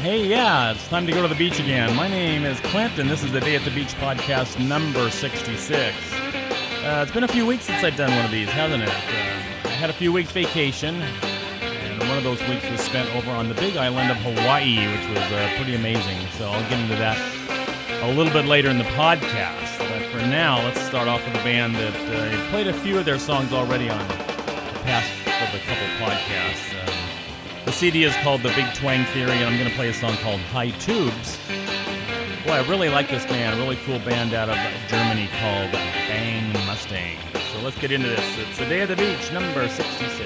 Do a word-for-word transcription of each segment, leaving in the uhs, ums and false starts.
Hey, yeah, it's time to go to the beach again. My name is Clint, and this is the Day at the Beach podcast number sixty-six. Uh, it's been a few weeks since I've done one of these, hasn't it? Uh, I had a few weeks vacation, and one of those weeks was spent over on the big island of Hawaii, which was uh, pretty amazing. So I'll get into that a little bit later in the podcast. But for now, let's start off with a band that uh, played a few of their songs already on the past of a couple podcasts. Um, the C D is called The Big Twang Theory, and I'm going to play a song called High Tubes. Boy, I really like this band, a really cool band out of Germany called Bang Mustang. So let's get into this. It's the Day at the Beach, number sixty-six.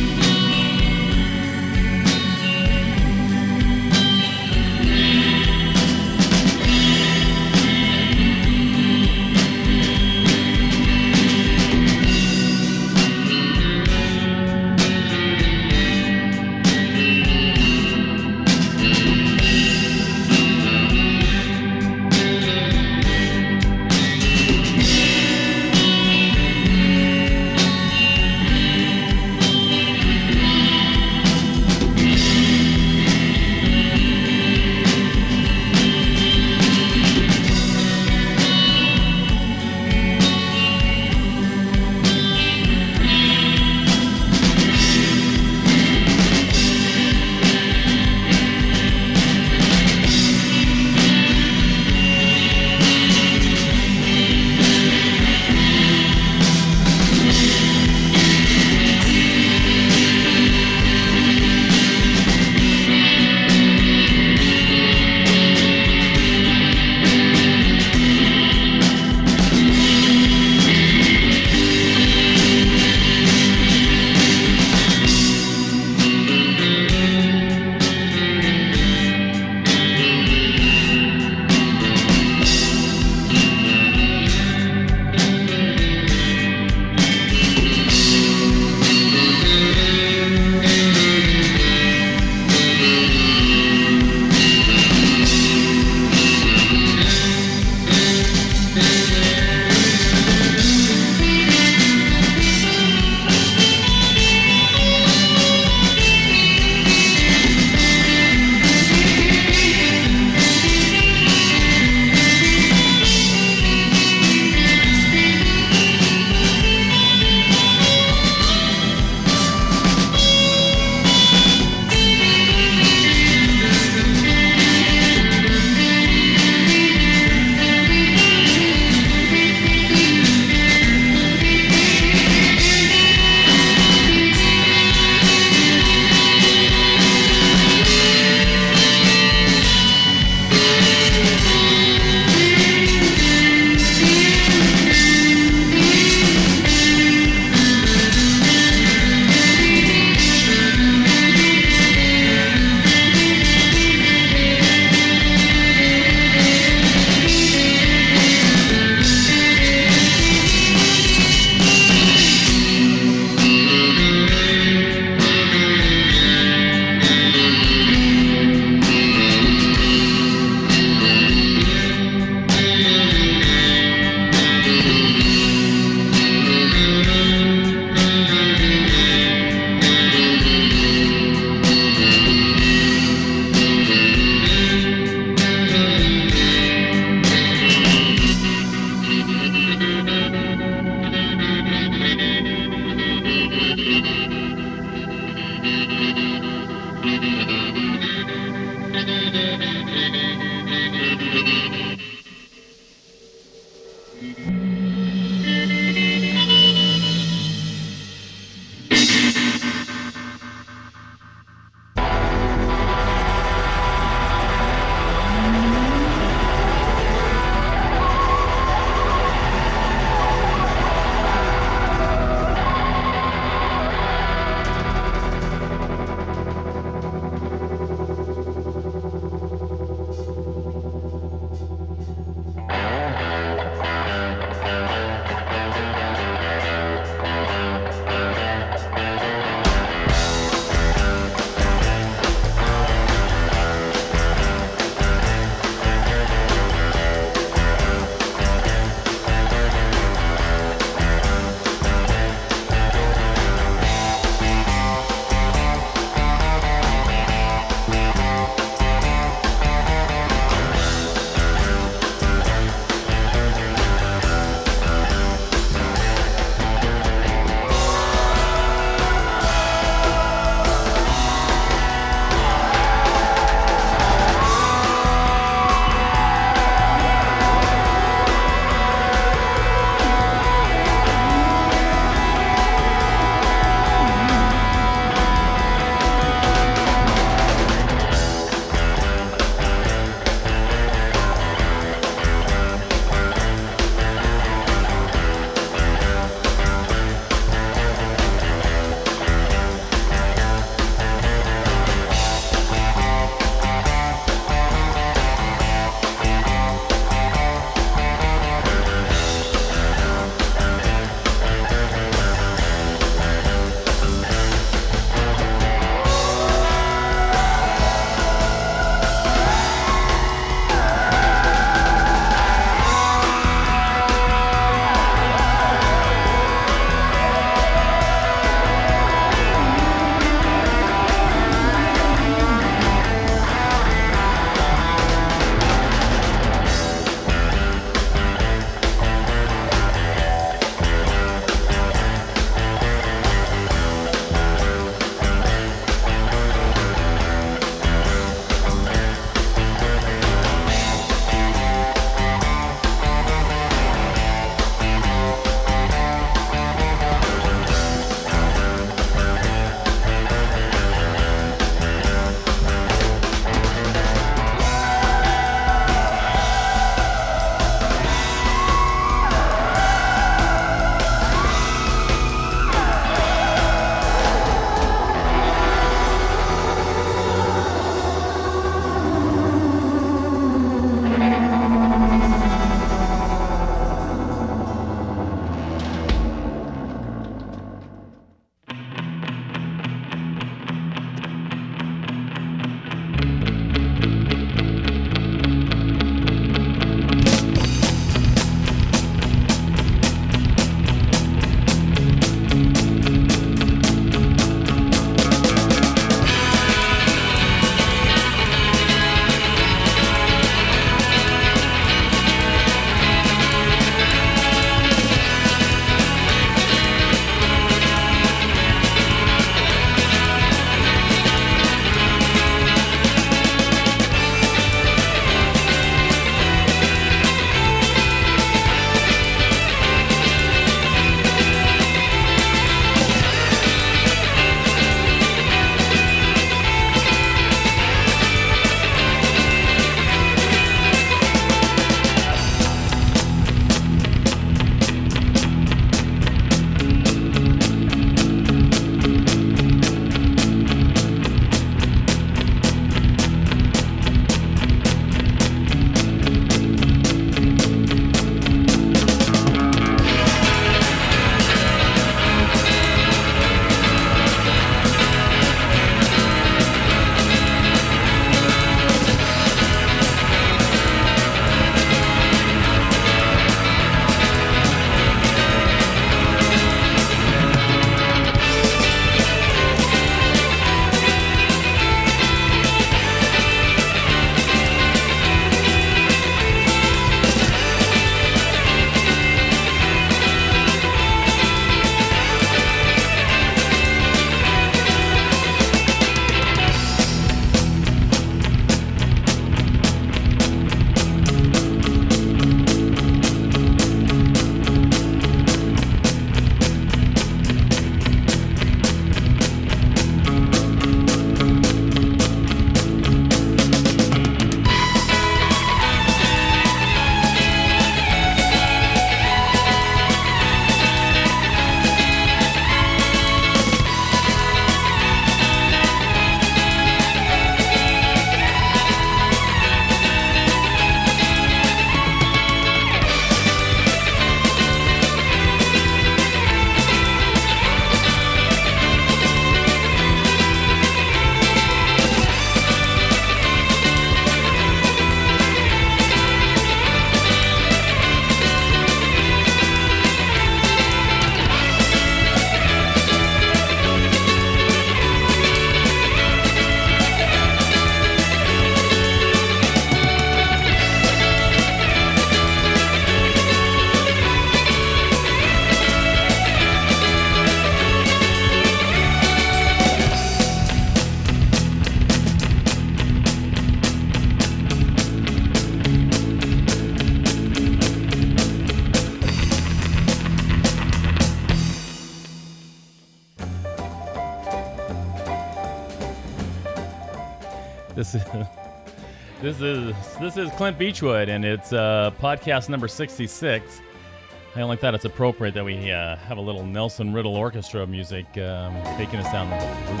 This is this is this is Clint Beechwood, and it's uh, podcast number sixty-six. I only thought it's appropriate that we uh, have a little Nelson Riddle Orchestra music um, taking us down Route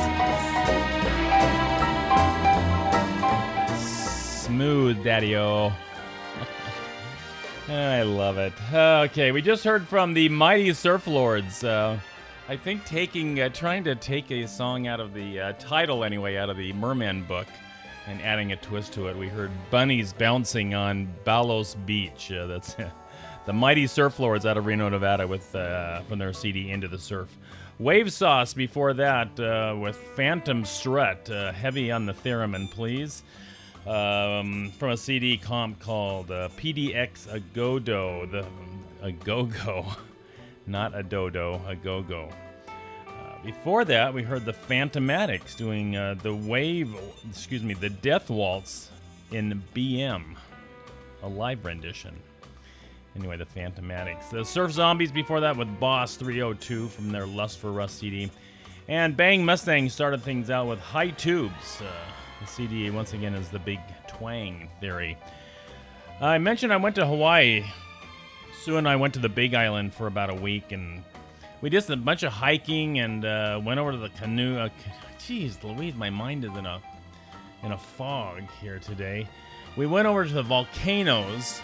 sixty-six. Smooth, Daddy-O. I love it. Okay, we just heard from the Mighty Surf Lords. Uh, I think taking, uh, trying to take a song out of the uh, title anyway, out of the Merman book, and adding a twist to it. We heard Bunnies Bouncing on Balos Beach. Uh, that's the Mighty Surf Lords out of Reno, Nevada, with uh, from their C D Into the Surf. Wave Sauce before that uh, with Phantom Strut, uh, heavy on the theremin, please. Um, from a C D comp called uh, P D X A Go-Do, the a Go-Go, not a dodo, a go-go. Uh, before that, we heard the Phantomatics doing uh, the Wave, excuse me, the Death Waltz in B M, a live rendition. Anyway, the Phantomatics. The Surf Zombies before that with Boss three oh two from their Lust for Rust C D. And Bang Mustang started things out with High Tubes. Uh, the C D, once again, is the Big Twang Theory. I mentioned I went to Hawaii. Sue and I went to the Big Island for about a week, and we did a bunch of hiking and uh, went over to the canoe. Uh, geez, Louise, my mind is in a, in a fog here today. We went over to the volcanoes.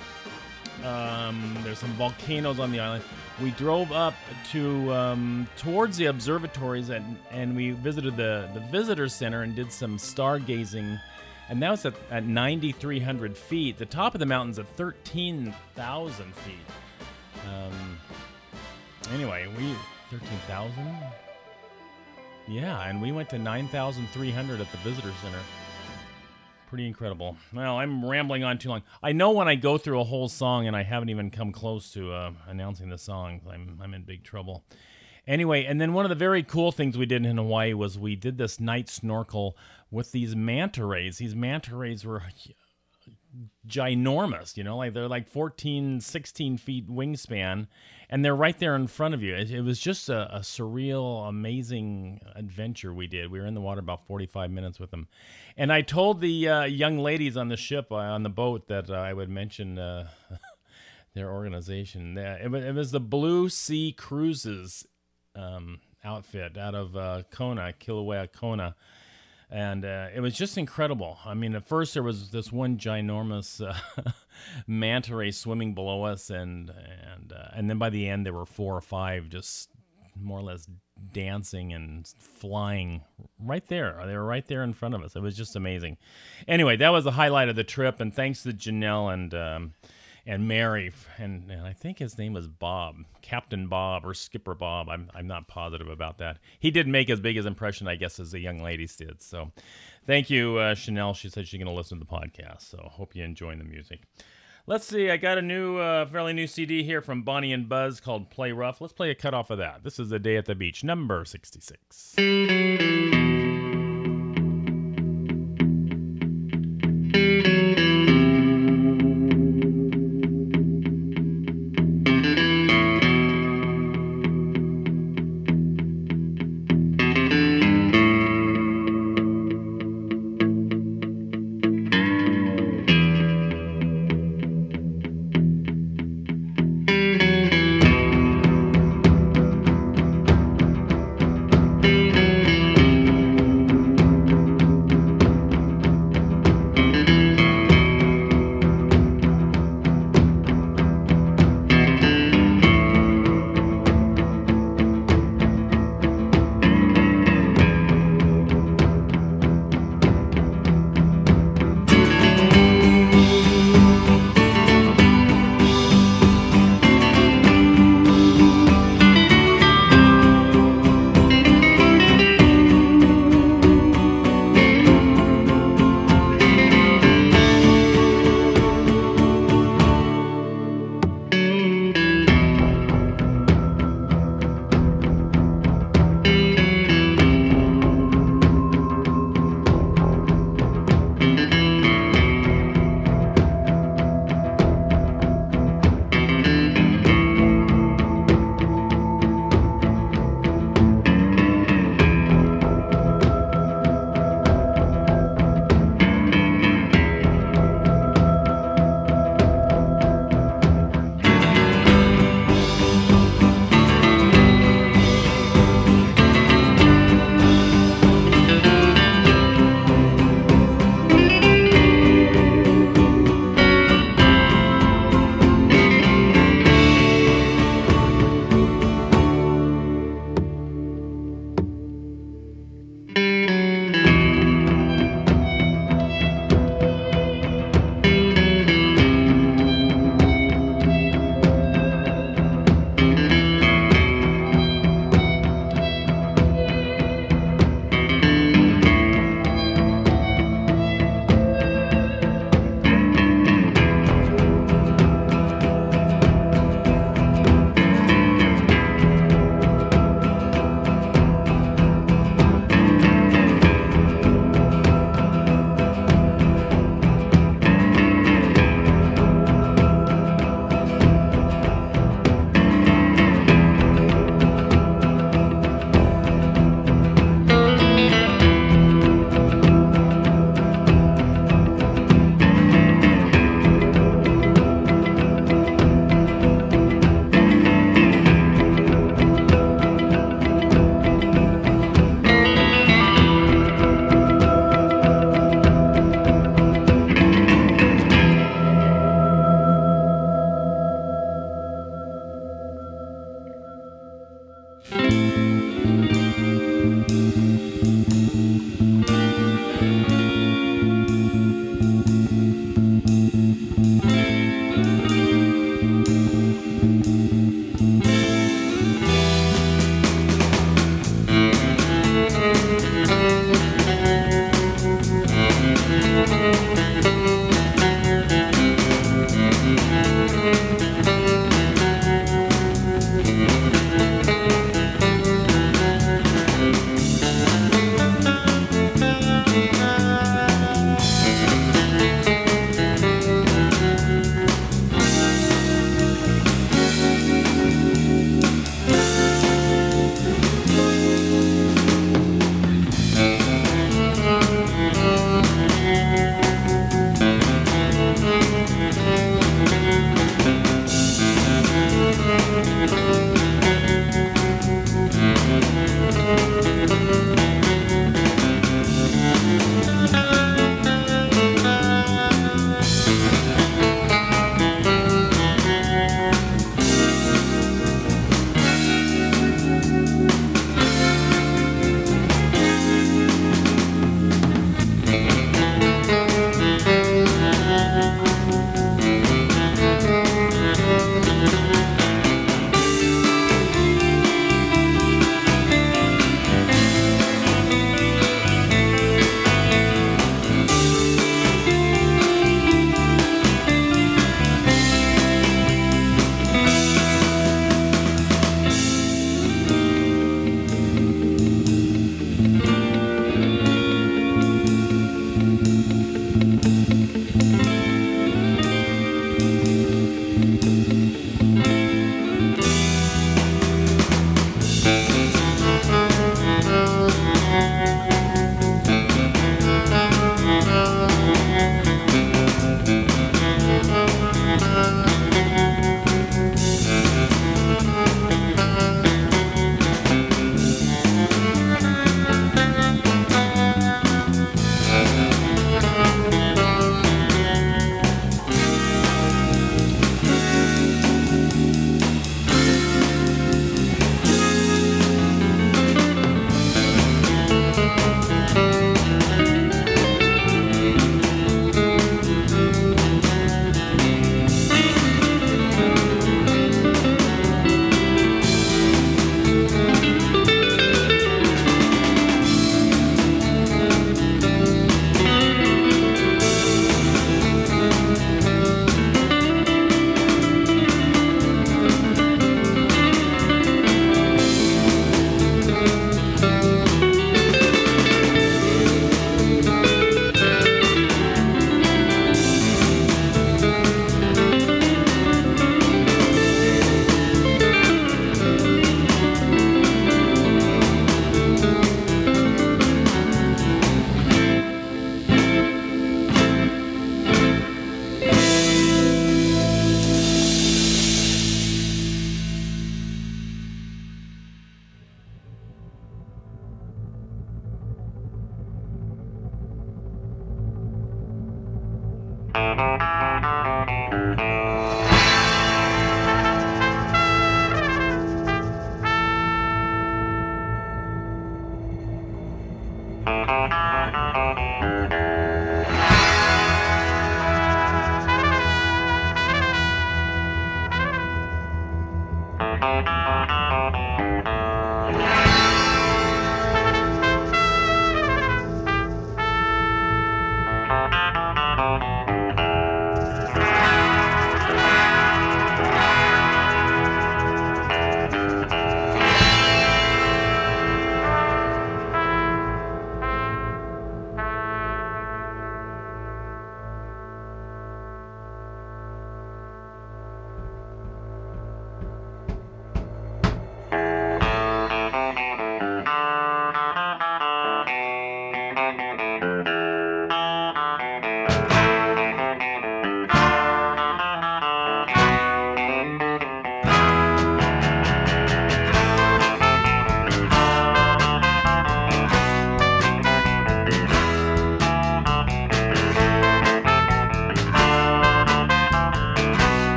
Um, there's some volcanoes on the island. We drove up to um, towards the observatories and, and we visited the, the visitor center and did some stargazing. And that was at, at ninety-three hundred feet. The top of the mountain's at thirteen thousand feet. Um, anyway, we thirteen thousand? Yeah, and we went to nine thousand three hundred at the visitor center. Pretty incredible. Well, I'm rambling on too long. I know when I go through a whole song and I haven't even come close to uh, announcing the song, I'm I'm in big trouble. Anyway, and then one of the very cool things we did in Hawaii was we did this night snorkel with these manta rays. These manta rays were ginormous, you know, like they're like fourteen, sixteen feet wingspan, and they're right there in front of you. It, it was just a, a surreal, amazing adventure we did. We were in the water about forty-five minutes with them. And I told the uh, young ladies on the ship, uh, on the boat, that uh, I would mention uh, their organization. Uh, it, it was the Blue Sea Cruises um, outfit out of uh, Kona, Kilauea, Kona. And uh, it was just incredible. I mean, at first there was this one ginormous uh, manta ray swimming below us, and and uh, and then by the end there were four or five just more or less dancing and flying right there. They were right there in front of us. It was just amazing. Anyway, that was the highlight of the trip, and thanks to Janelle and um, and Mary, and, and I think his name was Bob, Captain Bob or Skipper Bob. I'm I'm not positive about that. He didn't make as big as impression, I guess, as the young ladies did. So thank you, uh, Chanel. She said she's going to listen to the podcast, so hope you're enjoying the music. Let's see. I got a new, uh, fairly new C D here from Bonnie and Buzz called Play Rough. Let's play a cut off of that. This is The Day at the Beach, number sixty-six.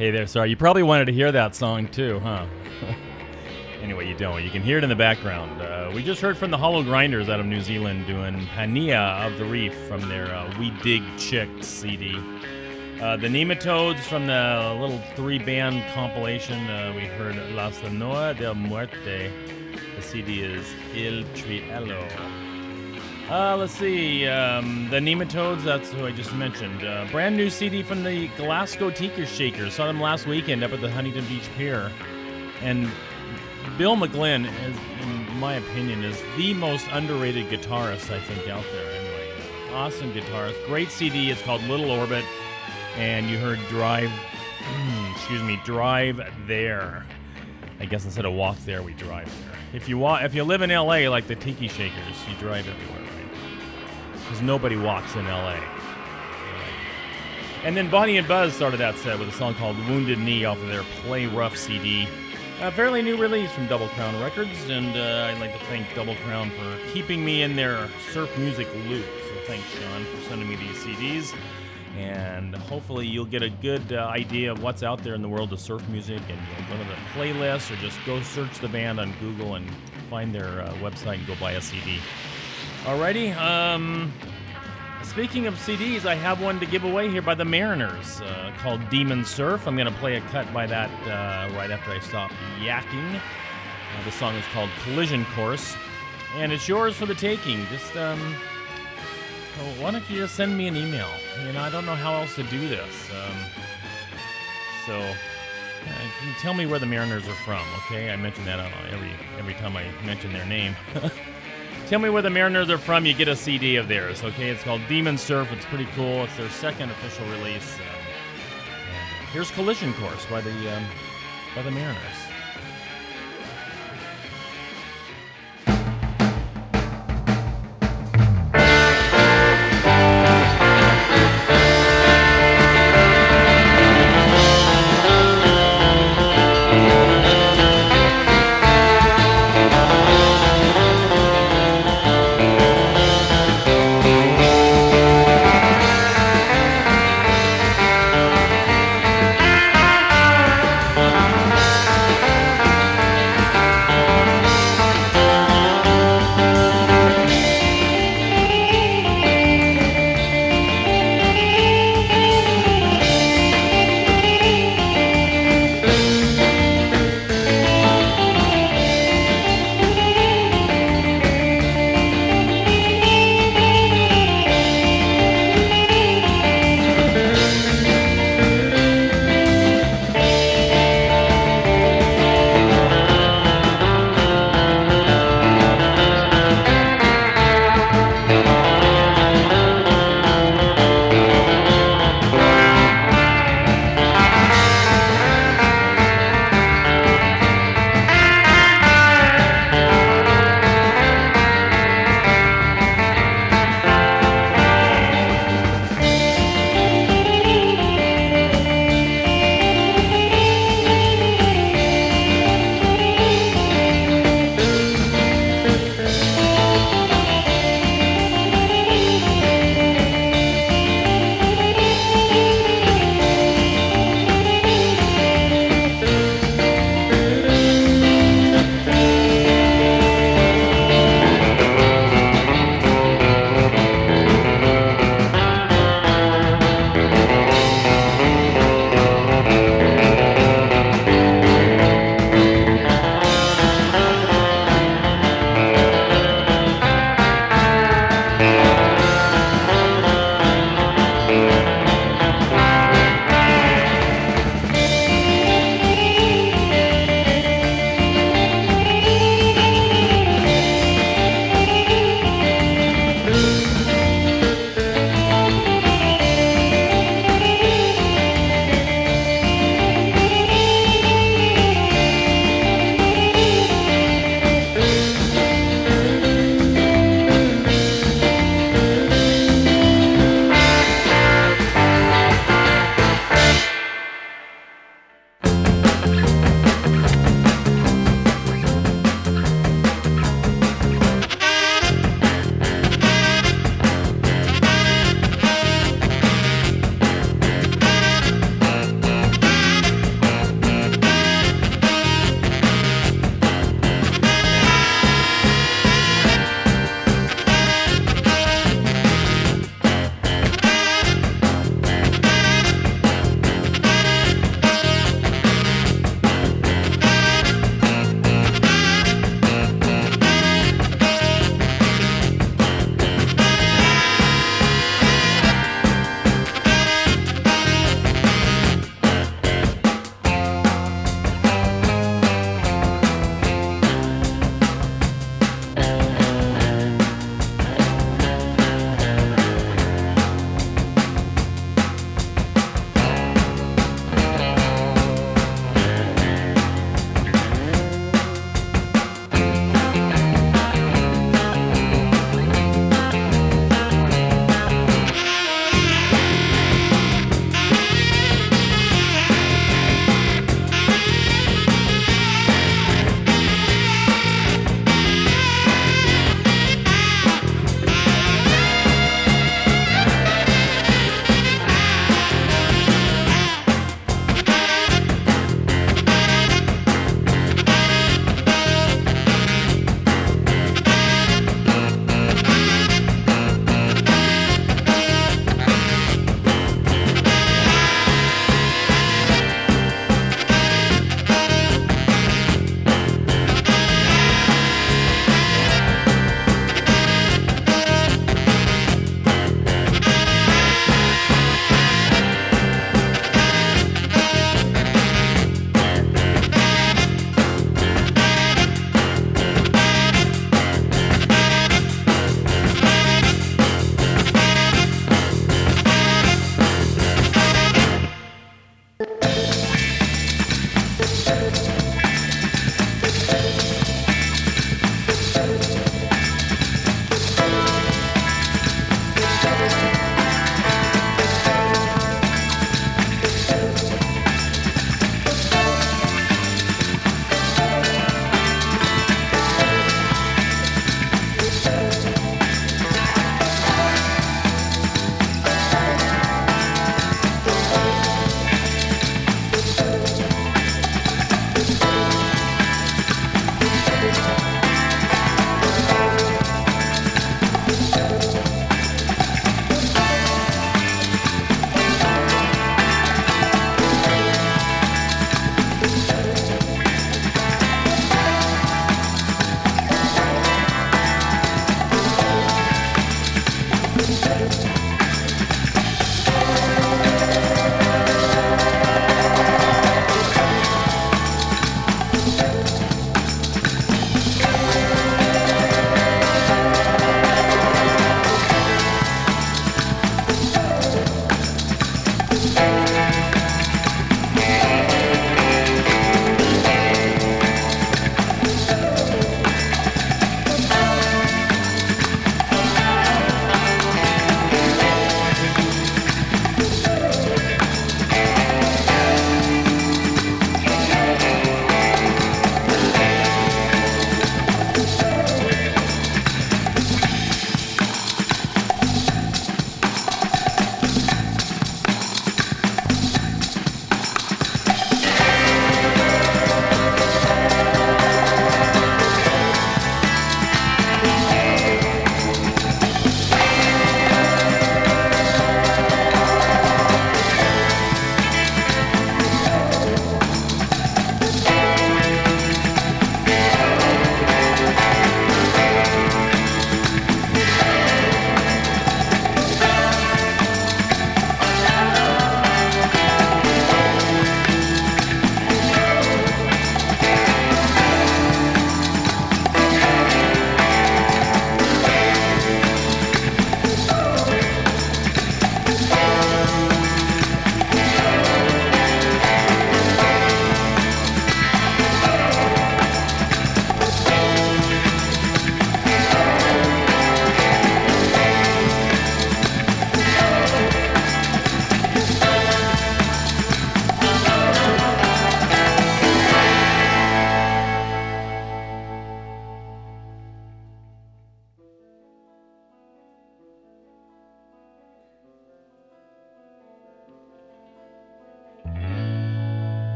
Hey there, sorry. You probably wanted to hear that song too, huh? Anyway, you don't. You can hear it in the background. Uh, we just heard from the Hollow Grinders out of New Zealand doing Pania of the Reef from their uh, We Dig Chicks C D. Uh, the Nematodes from the little three-band compilation, uh, we heard La Sonora del Muerte. The C D is Il Triello. Uh, let's see, um, the Nematodes, that's who I just mentioned. Uh, brand new C D from the Glasgow Tiki Shakers. Saw them last weekend up at the Huntington Beach Pier. And Bill McGlynn, is, in my opinion, is the most underrated guitarist, I think, out there. Anyway, awesome guitarist. Great C D. It's called Little Orbit. And you heard Drive, excuse me, Drive There. I guess instead of walk there, we drive there. If you wa- if you live in L A like the Tiki Shakers, you drive everywhere, right? Because nobody walks in L A. And then Bonnie and Buzz started that set with a song called Wounded Knee off of their Play Rough C D. A fairly new release from Double Crown Records, and uh, I'd like to thank Double Crown for keeping me in their surf music loop. So thanks, Sean, for sending me these C Ds. And hopefully you'll get a good uh, idea of what's out there in the world of surf music, and you'll go to the playlist or just go search the band on Google and find their uh, website and go buy a C D. Alrighty, um, speaking of C Ds, I have one to give away here by the Mariners uh, called Demon Surf. I'm going to play a cut by that uh, right after I stop yakking. Uh, the song is called Collision Course, and it's yours for the taking. Just, um... Well, why don't you just send me an email? You know, I don't know how else to do this. Um, so, uh, you tell me where the Mariners are from, okay? I mention that uh, every every time I mention their name. Tell me where the Mariners are from, you get a C D of theirs, okay? It's called Demon Surf. It's pretty cool. It's their second official release. Um, and here's Collision Course by the um, by the Mariners.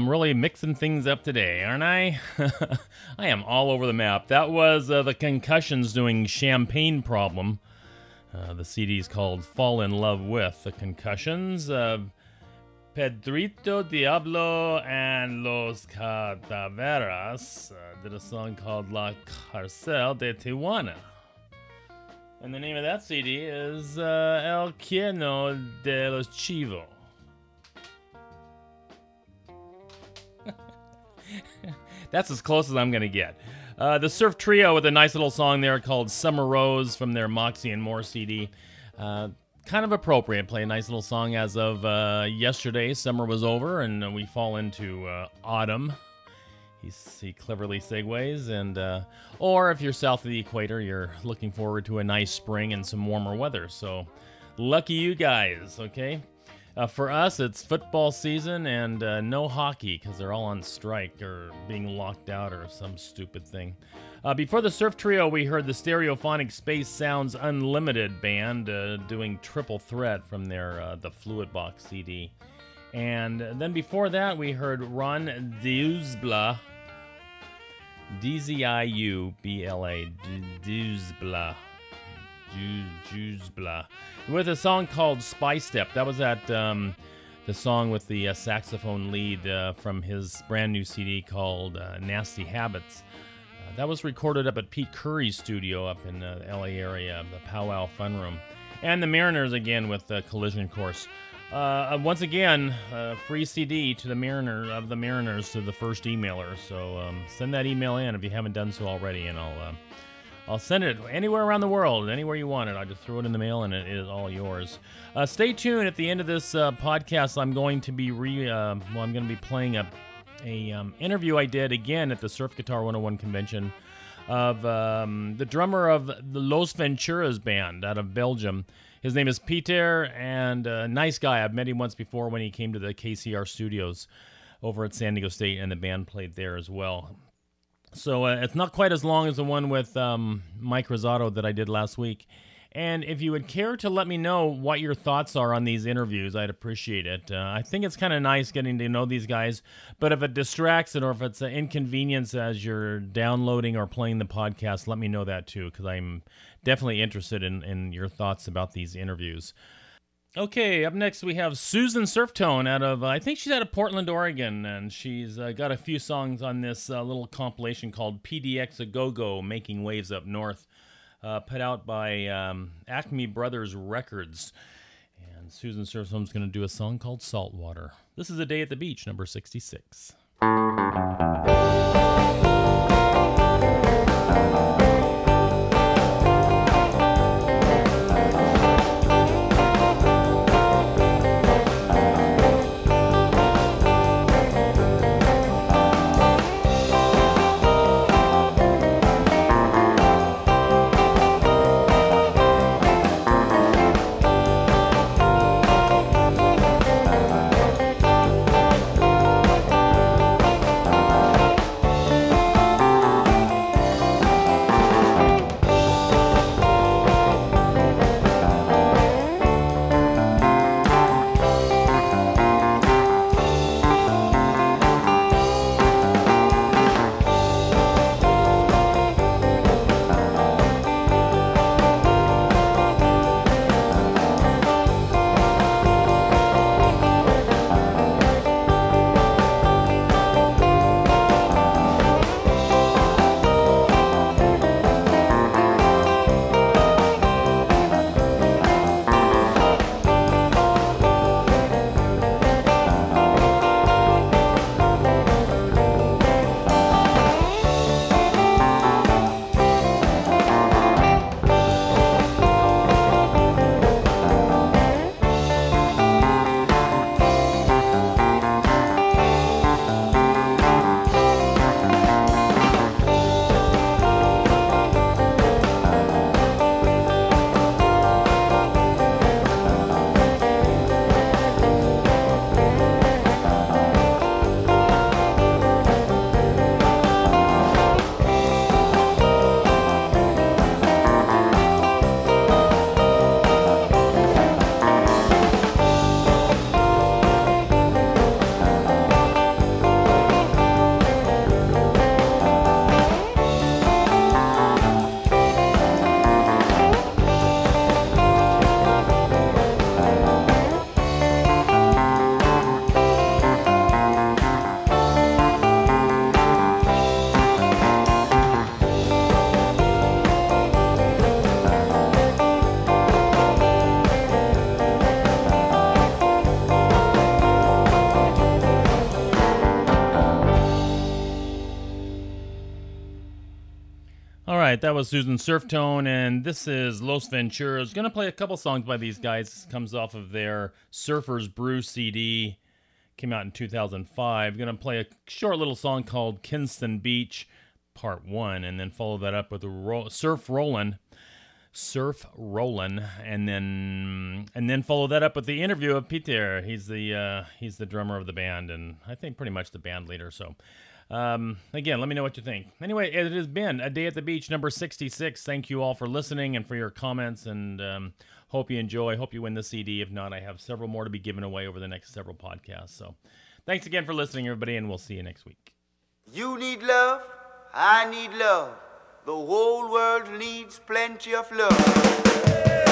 am really mixing things up today, aren't I? I am all over the map. That was uh, the Concussions doing Champagne Problem. Uh, the C D is called Fall in Love With. The Concussions, uh, Pedrito Diablo and Los Cataveras uh, did a song called La Cárcel de Tijuana. And the name of that C D is uh, El Quiero de los Chivo. That's as close as I'm going to get. Uh, the Surf Trio with a nice little song there called Summer Rose from their Moxie and More C D. Uh, kind of appropriate. Play a nice little song as of uh, yesterday. Summer was over and we fall into uh, autumn. He's, he cleverly segues. And uh, or if you're south of the equator, you're looking forward to a nice spring and some warmer weather. So lucky you guys, okay? Uh, for us, it's football season and uh, no hockey because they're all on strike or being locked out or some stupid thing. Uh, before the Surf Trio, we heard the Stereophonic Space Sounds Unlimited band uh, doing Triple Threat from their uh, the Fluid Box C D. And then before that, we heard Ron Diuzbla, D Z I U B L A, Diuzbla. Juzbla, with a song called Spy Step. That was that um, the song with the uh, saxophone lead uh, from his brand new C D called uh, Nasty Habits. Uh, that was recorded up at Pete Curry's studio up in the L A area, the Powwow Fun Room. And the Mariners again with uh, Collision Course. Uh, once again, uh, free C D to the Mariner of the Mariners to the first emailer. So um, send that email in if you haven't done so already, and I'll. Uh, I'll send it anywhere around the world, anywhere you want it. I'll just throw it in the mail, and it is all yours. Uh, stay tuned. At the end of this uh, podcast, I'm going to be re. Uh, well, I'm going to be playing a a um, interview I did again at the Surf Guitar one oh one convention of um, the drummer of the Los Venturas band out of Belgium. His name is Peter, and a nice guy. I've met him once before when he came to the K C R studios over at San Diego State, and the band played there as well. So uh, it's not quite as long as the one with um, Mike Rosato that I did last week. And if you would care to let me know what your thoughts are on these interviews, I'd appreciate it. Uh, I think it's kind of nice getting to know these guys, but if it distracts it or if it's an inconvenience as you're downloading or playing the podcast, let me know that too, because I'm definitely interested in, in your thoughts about these interviews. Okay, up next we have Susan Surftone out of, uh, I think she's out of Portland, Oregon, and she's uh, got a few songs on this uh, little compilation called P D X A Go-Go, Making Waves Up North, uh, put out by um, Acme Brothers Records. And Susan Surftone's going to do a song called Saltwater. This is A Day at the Beach, number sixty-six. All right, that was Susan Surftone, and this is Los Venturas. Going to play a couple songs by these guys. This comes off of their Surfers Brew C D. Came out in two thousand five. Going to play a short little song called Kingston Beach, Part one, and then follow that up with a ro- Surf Rollin'. Surf Rollin', and then and then follow that up with the interview of Peter. He's the uh, he's the drummer of the band, and I think pretty much the band leader, so... Um, again, let me know what you think. Anyway, it has been A Day at the Beach, number sixty-six. Thank you all for listening and for your comments, and um, hope you enjoy. Hope you win the C D. If not, I have several more to be given away over the next several podcasts. So thanks again for listening, everybody, and we'll see you next week. You need love. I need love. The whole world needs plenty of love.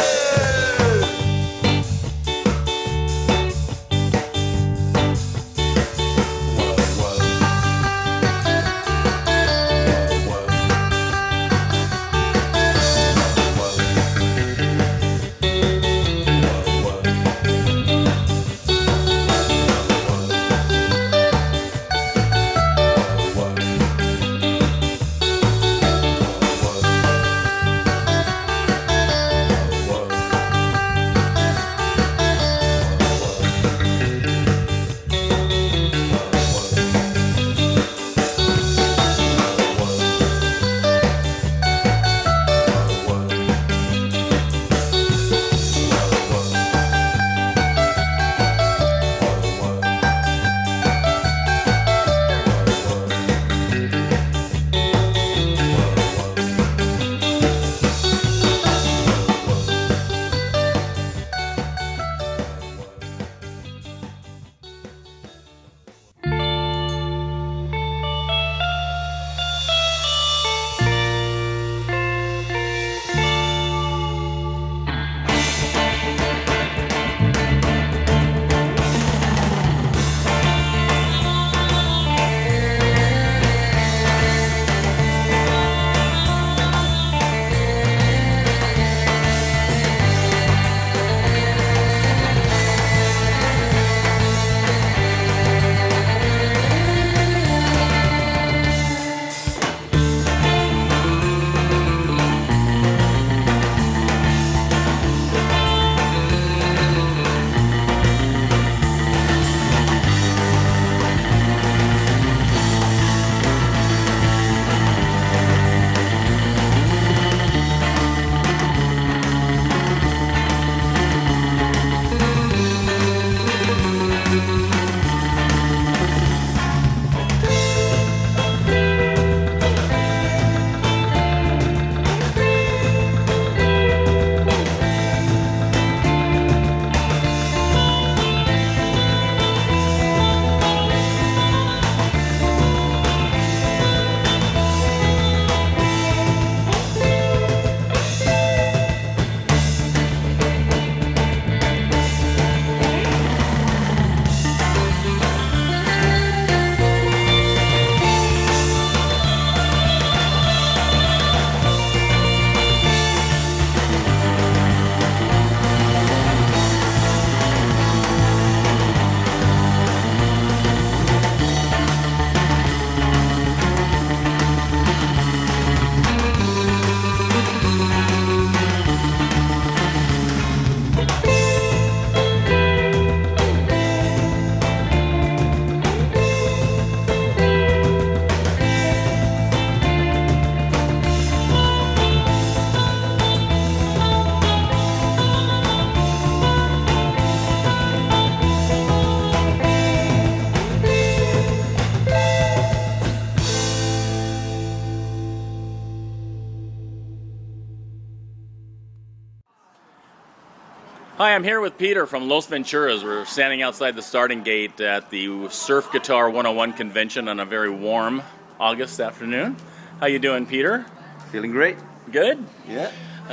Hi, I'm here with Peter from Los Venturas. We're standing outside the starting gate at the Surf Guitar one oh one convention on a very warm August afternoon. How you doing, Peter? Feeling great. Good? Yeah.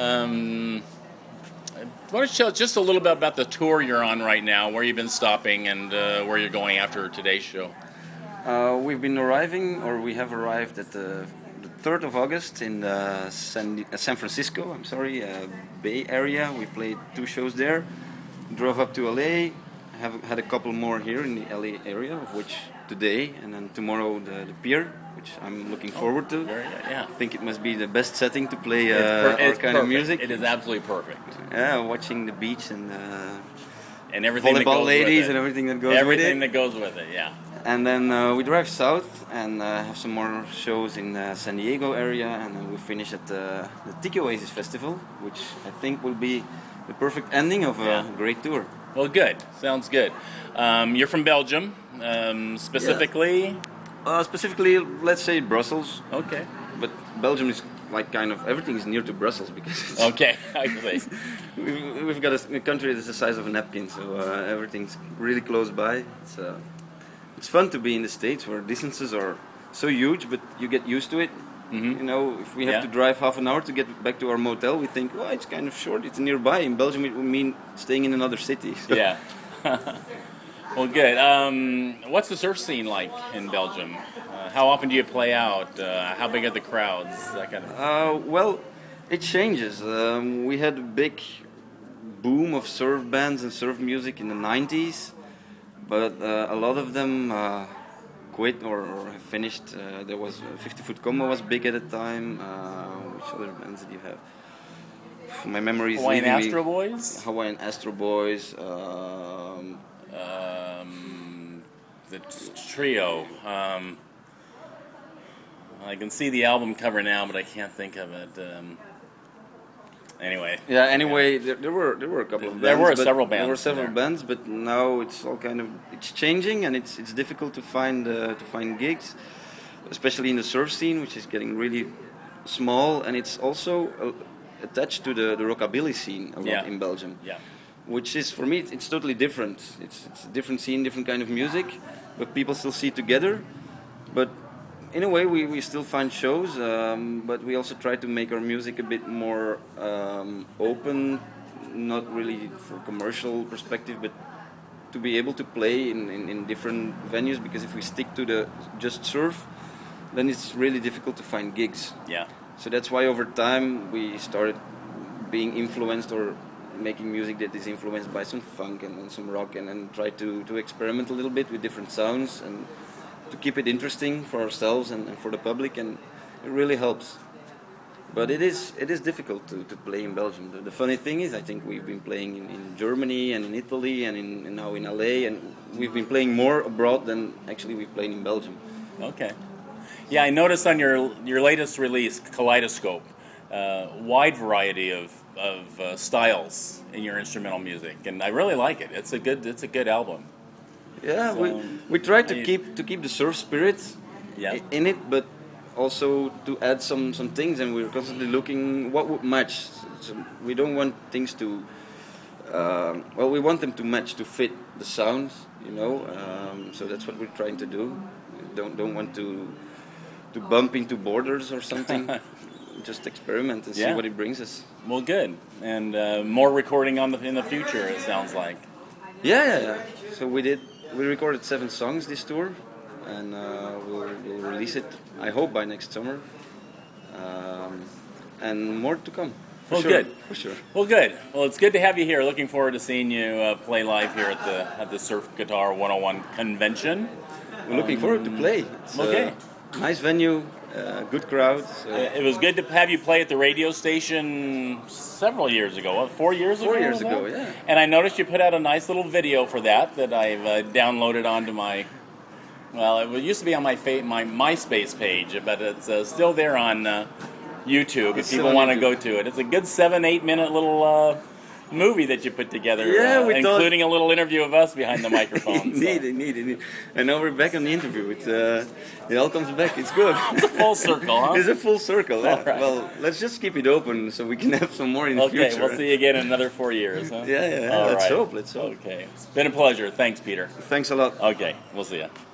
Um, why don't you tell us just a little bit about the tour you're on right now, where you've been stopping, and uh, where you're going after today's show? Uh, we've been arriving, or we have arrived at the, the third of August in uh, San, uh, San Francisco, I'm sorry, uh, Bay Area. We played two shows there, drove up to L A, have had a couple more here in the L A area, of which today, and then tomorrow the, the pier, which I'm looking oh, forward to. Very good, yeah. I think it must be the best setting to play uh, per- our kind perfect. of music. It is absolutely perfect. Yeah, watching the beach and uh, and everything that volleyball goes ladies with it. and everything that goes everything with it. that goes with it, yeah. And then uh, we drive south and uh, have some more shows in uh, San Diego area, and then we finish at the, the Tiki Oasis Festival, which I think will be the perfect ending of a Yeah. great tour. Well, good. Sounds good. Um, you're from Belgium, um, specifically? Uh, specifically, let's say Brussels. Okay. But Belgium is like kind of, everything is near to Brussels because it's, Okay, I see. we've, we've got a, a country that's the size of a napkin, so uh, everything's really close by. It's, uh, it's fun to be in the States where distances are so huge, but you get used to it. Mm-hmm. You know, if we have Yeah. to drive half an hour to get back to our motel, we think, well, it's kind of short, it's nearby. In Belgium, it would mean staying in another city. So. Yeah. Well, good. Um, what's the surf scene like in Belgium? Uh, how often do you play out? Uh, how big are the crowds? That kind of. Uh, well, it changes. Um, we had a big boom of surf bands and surf music in the nineties, but uh, a lot of them uh, quit or, or have finished. Uh, there was uh, fifty Foot Combo was big at the time. Uh, which other bands did you have? My memory is Hawaiian leaving me. Astro Boys? Hawaiian Astro Boys. Um, Um, the t- trio. Um, I can see the album cover now, but I can't think of it. Um, anyway. Yeah. Anyway, there, there were there were a couple of bands. There were but several bands There were several there. bands, but now it's all kind of it's changing, and it's it's difficult to find uh, to find gigs, especially in the surf scene, which is getting really small, and it's also uh, attached to the, the rockabilly scene a lot Yeah. in Belgium. Yeah. Which is for me it's, it's totally different. It's it's a different scene, different kind of music, but people still see it together. But in a way, we, we still find shows, um, but we also try to make our music a bit more um, open, not really for commercial perspective, but to be able to play in, in, in different venues. Because if we stick to the just surf, then it's really difficult to find gigs. Yeah. So that's why over time we started being influenced or making music that is influenced by some funk and, and some rock, and, and try to, to experiment a little bit with different sounds and to keep it interesting for ourselves and, and for the public, and it really helps. But it is it is difficult to, to play in Belgium. The, the funny thing is, I think we've been playing in, in Germany and in Italy and, in, and now in L A, and we've been playing more abroad than actually we've played in Belgium. Okay. Yeah, I noticed on your your latest release, Kaleidoscope, uh, wide variety of of uh, styles in your instrumental music, and I really like it. It's a good it's a good album. Yeah, So, we we try to I- keep to keep the surf spirit Yeah. i- in it, but also to add some, some things, and we're constantly looking what would match. So we don't want things to um, well, we want them to match, to fit the sound, you know. Um, so that's what we're trying to do. We don't don't want to to bump into borders or something. Just experiment and see Yeah. what it brings us. Well, good, and uh, more recording on the in the future. It sounds like. Yeah, yeah, yeah. So we did. We recorded seven songs this tour, and uh, we'll, we'll release it. I hope by next summer, um, and more to come. For Well, sure, good. For sure. Well, good. Well, it's good to have you here. Looking forward to seeing you uh, play live here at the at the Surf Guitar one oh one convention. We're looking forward to play. It's Okay. a nice venue, uh, good crowd. So. It was good to have you play at the radio station several years ago. What, four years ago? Four years was that? ago, yeah. And I noticed you put out a nice little video for that that I've uh, downloaded onto my. Well, it used to be on my fa- my MySpace page, but it's uh, still there on uh, YouTube. It's if still people on want to YouTube. go to it, it's a good seven, eight minute little uh, movie that you put together, Yeah, uh, we thought- including a little interview of us behind the microphone. so. Indeed, indeed, indeed. And now we're back on the interview. It, uh, it all comes back. It's good. Full circle, huh? It's a full circle. Yeah. All right. Well, let's just keep it open so we can have some more in the Okay, future. we'll see you again in another four years. Huh? Yeah, yeah, yeah. All Let's right. hope. Let's hope. Okay, it's been a pleasure. Thanks, Peter. Thanks a lot. Okay, we'll see you.